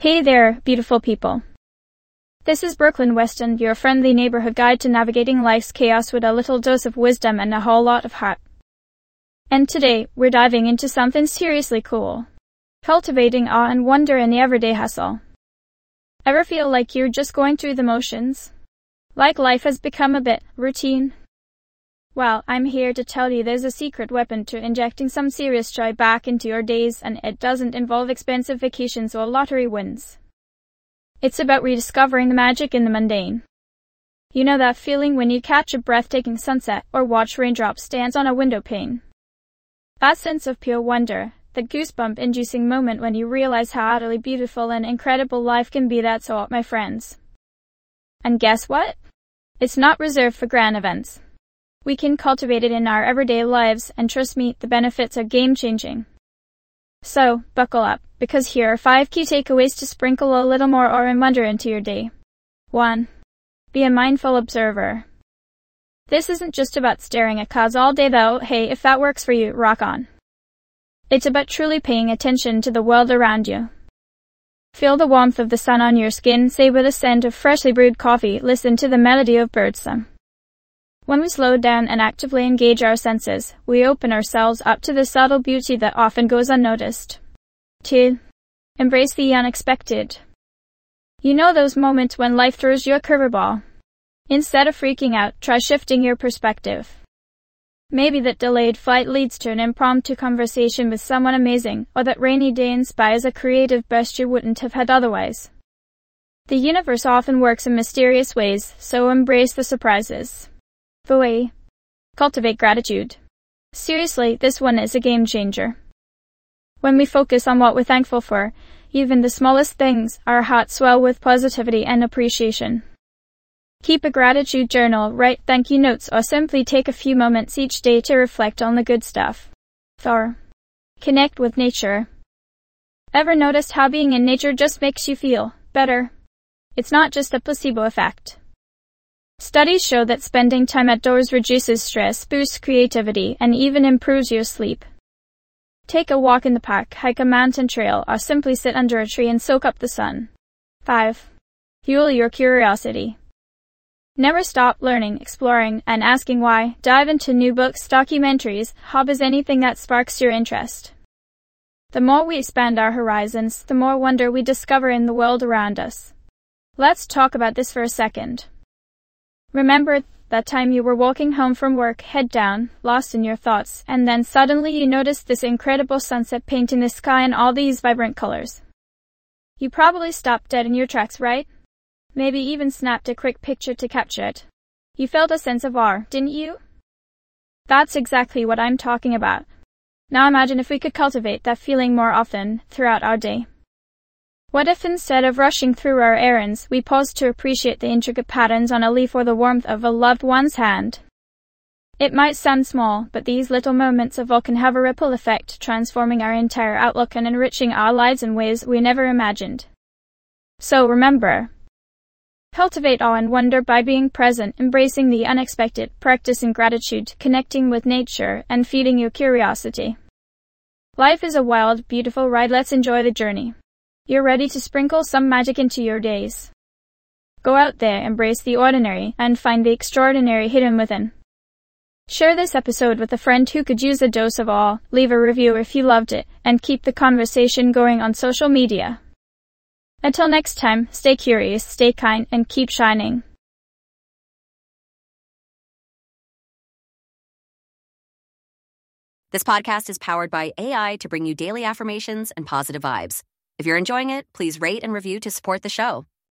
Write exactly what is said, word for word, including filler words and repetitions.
Hey there, beautiful people. This is Brooklyn Weston, your friendly neighborhood guide to navigating life's chaos with a little dose of wisdom and a whole lot of heart. And today, we're diving into something seriously cool. Cultivating awe and wonder in the everyday hustle. Ever feel like you're just going through the motions? Like life has become a bit routine? Well, I'm here to tell you there's a secret weapon to injecting some serious joy back into your days, and it doesn't involve expensive vacations or lottery wins. It's about rediscovering the magic in the mundane. You know that feeling when you catch a breathtaking sunset or watch raindrops dance on a window pane? That sense of pure wonder, the goosebump-inducing moment when you realize how utterly beautiful and incredible life can be, that's all, my friends. And guess what? It's not reserved for grand events. We can cultivate it in our everyday lives, and trust me, the benefits are game-changing. So, buckle up, because here are five key takeaways to sprinkle a little more awe and wonder into your day. one. Be a mindful observer. This isn't just about staring at clouds all day though. Hey, if that works for you, rock on. It's about truly paying attention to the world around you. Feel the warmth of the sun on your skin, savor the scent of freshly brewed coffee, listen to the melody of birdsong. When we slow down and actively engage our senses, we open ourselves up to the subtle beauty that often goes unnoticed. two. Embrace the unexpected. You know those moments when life throws you a curveball? Instead of freaking out, try shifting your perspective. Maybe that delayed flight leads to an impromptu conversation with someone amazing, or that rainy day inspires a creative burst you wouldn't have had otherwise. The universe often works in mysterious ways, so embrace the surprises. three. Cultivate gratitude. Seriously, this one is a game changer. When we focus on what we're thankful for, even the smallest things, our hearts swell with positivity and appreciation. Keep a gratitude journal, write thank you notes, or simply take a few moments each day to reflect on the good stuff. four. Connect with nature. Ever noticed how being in nature just makes you feel better? It's not just a placebo effect. Studies show that spending time outdoors reduces stress, boosts creativity, and even improves your sleep. Take a walk in the park, hike a mountain trail, or simply sit under a tree and soak up the sun. five. Fuel your curiosity. Never stop learning, exploring, and asking why. Dive into new books, documentaries, hobbies, anything that sparks your interest. The more we expand our horizons, the more wonder we discover in the world around us. Let's talk about this for a second. Remember that time you were walking home from work, head down, lost in your thoughts, and then suddenly you noticed this incredible sunset painting the sky in all these vibrant colors. You probably stopped dead in your tracks, right? Maybe even snapped a quick picture to capture it. You felt a sense of awe, didn't you? That's exactly what I'm talking about. Now imagine if we could cultivate that feeling more often throughout our day. What if instead of rushing through our errands, we paused to appreciate the intricate patterns on a leaf or the warmth of a loved one's hand? It might sound small, but these little moments of awe can have a ripple effect, transforming our entire outlook and enriching our lives in ways we never imagined. So remember, cultivate awe and wonder by being present, embracing the unexpected, practicing gratitude, connecting with nature, and feeding your curiosity. Life is a wild, beautiful ride. Let's enjoy the journey. You're ready to sprinkle some magic into your days. Go out there, embrace the ordinary, and find the extraordinary hidden within. Share this episode with a friend who could use a dose of awe, leave a review if you loved it, and keep the conversation going on social media. Until next time, stay curious, stay kind, and keep shining. This podcast is powered by A I to bring you daily affirmations and positive vibes. If you're enjoying it, please rate and review to support the show.